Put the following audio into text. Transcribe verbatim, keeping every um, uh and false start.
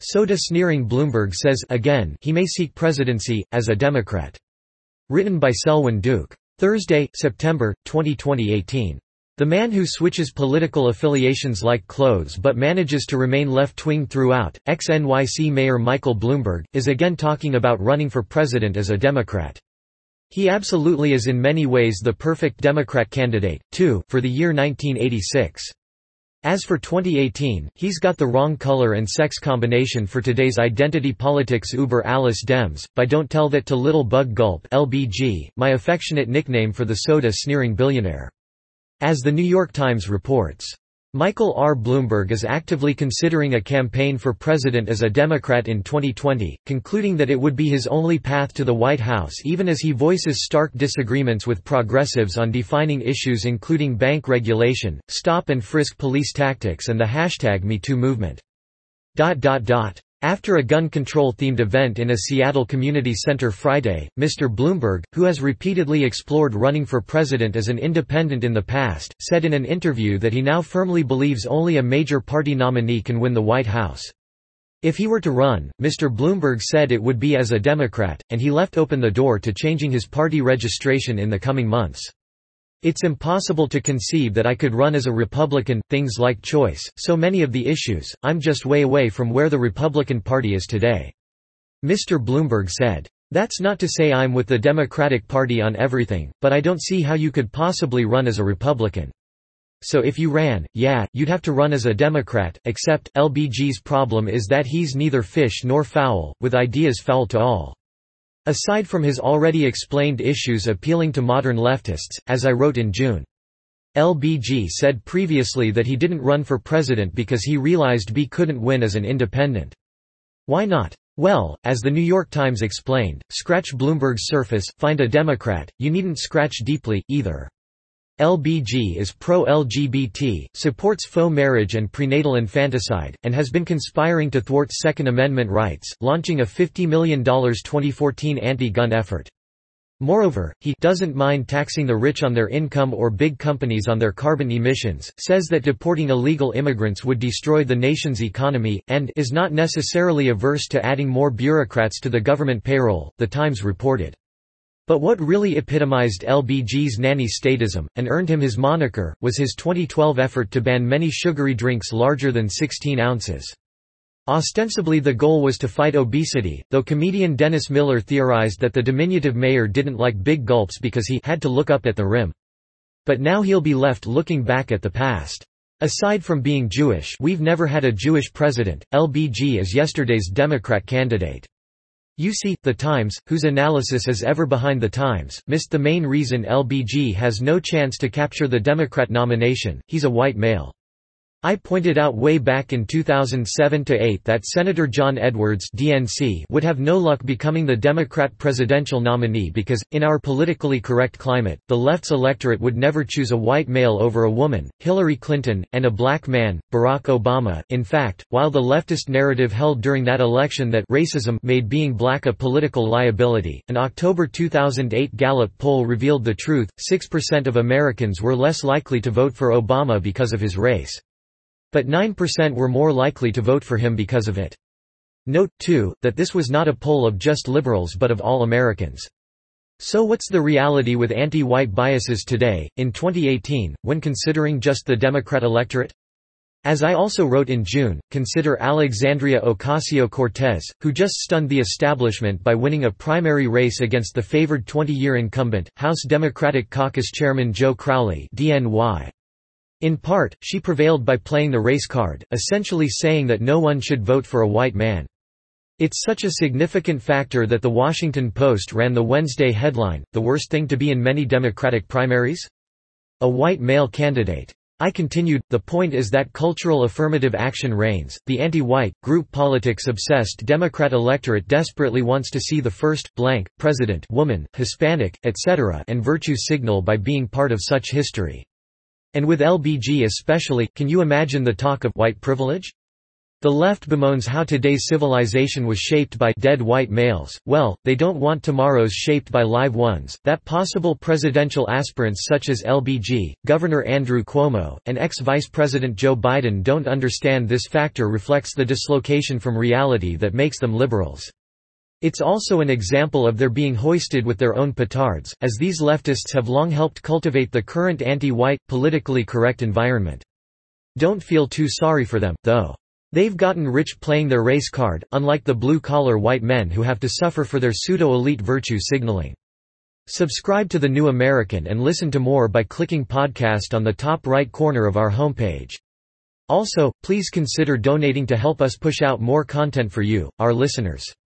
Soda sneering Bloomberg says again he may seek presidency, as a Democrat. Written by Selwyn Duke. Thursday, September, twenty eighteen. The man who switches political affiliations like clothes but manages to remain left-wing throughout, ex-N Y C Mayor Michael Bloomberg, is again talking about running for president as a Democrat. He absolutely is in many ways the perfect Democrat candidate, too, for the year nineteen eighty-six. As for twenty eighteen, he's got the wrong color and sex combination for today's identity politics uber alles Dems, by Don't Tell That to Little Bug Gulp L B G, my affectionate nickname for the soda-sneering billionaire. As the New York Times reports, Michael R. Bloomberg is actively considering a campaign for president as a Democrat in twenty twenty, concluding that it would be his only path to the White House even as he voices stark disagreements with progressives on defining issues including bank regulation, stop-and-frisk police tactics and the hashtag MeToo movement. After a gun control-themed event in a Seattle community center Friday, Mister Bloomberg, who has repeatedly explored running for president as an independent in the past, said in an interview that he now firmly believes only a major party nominee can win the White House. If he were to run, Mister Bloomberg said it would be as a Democrat, and he left open the door to changing his party registration in the coming months. It's impossible to conceive that I could run as a Republican, things like choice, so many of the issues, I'm just way away from where the Republican Party is today. Mister Bloomberg said. That's not to say I'm with the Democratic Party on everything, but I don't see how you could possibly run as a Republican. So if you ran, yeah, you'd have to run as a Democrat, except, L B G's problem is that he's neither fish nor fowl, with ideas foul to all. Aside from his already explained issues appealing to modern leftists, as I wrote in June. L B G said previously that he didn't run for president because he realized B couldn't win as an independent. Why not? Well, as the New York Times explained, scratch Bloomberg's surface, find a Democrat, you needn't scratch deeply, either. L B G is pro-L G B T, supports faux marriage and prenatal infanticide, and has been conspiring to thwart Second Amendment rights, launching a fifty million dollar twenty fourteen anti-gun effort. Moreover, he doesn't mind taxing the rich on their income or big companies on their carbon emissions, says that deporting illegal immigrants would destroy the nation's economy, and is not necessarily averse to adding more bureaucrats to the government payroll, the Times reported. But what really epitomized L B G's nanny statism, and earned him his moniker, was his twenty twelve effort to ban many sugary drinks larger than sixteen ounces. Ostensibly the goal was to fight obesity, though comedian Dennis Miller theorized that the diminutive mayor didn't like big gulps because he had to look up at the rim. But now he'll be left looking back at the past. Aside from being Jewish, we've never had a Jewish president. L B G is yesterday's Democrat candidate. You see, the Times, whose analysis is ever behind the Times, missed the main reason L B G has no chance to capture the Democrat nomination: he's a white male. I pointed out way back in two thousand seven to eight that Senator John Edwards D N C would have no luck becoming the Democrat presidential nominee because, in our politically correct climate, the left's electorate would never choose a white male over a woman, Hillary Clinton, and a black man, Barack Obama. In fact, while the leftist narrative held during that election that racism made being black a political liability, an October two thousand eight Gallup poll revealed the truth: six percent of Americans were less likely to vote for Obama because of his race. But nine percent were more likely to vote for him because of it. Note, too, that this was not a poll of just liberals but of all Americans. So what's the reality with anti-white biases today, in twenty eighteen, when considering just the Democrat electorate? As I also wrote in June, consider Alexandria Ocasio-Cortez, who just stunned the establishment by winning a primary race against the favored twenty-year incumbent, House Democratic Caucus Chairman Joe Crowley D N Y. In part, she prevailed by playing the race card, essentially saying that no one should vote for a white man. It's such a significant factor that The Washington Post ran the Wednesday headline, "The worst thing to be in many Democratic primaries? A white male candidate." I continued, the point is that cultural affirmative action reigns. The anti-white, group politics-obsessed Democrat electorate desperately wants to see the first, blank, president, woman, Hispanic, et cetera, and virtue signal by being part of such history. And with L B G especially, can you imagine the talk of white privilege? The left bemoans how today's civilization was shaped by dead white males. Well, they don't want tomorrow's shaped by live ones. That possible presidential aspirants such as L B G, Governor Andrew Cuomo, and ex-Vice President Joe Biden don't understand this factor reflects the dislocation from reality that makes them liberals. It's also an example of their being hoisted with their own petards, as these leftists have long helped cultivate the current anti-white, politically correct environment. Don't feel too sorry for them, though. They've gotten rich playing their race card, unlike the blue-collar white men who have to suffer for their pseudo-elite virtue signaling. Subscribe to The New American and listen to more by clicking podcast on the top right corner of our homepage. Also, please consider donating to help us push out more content for you, our listeners.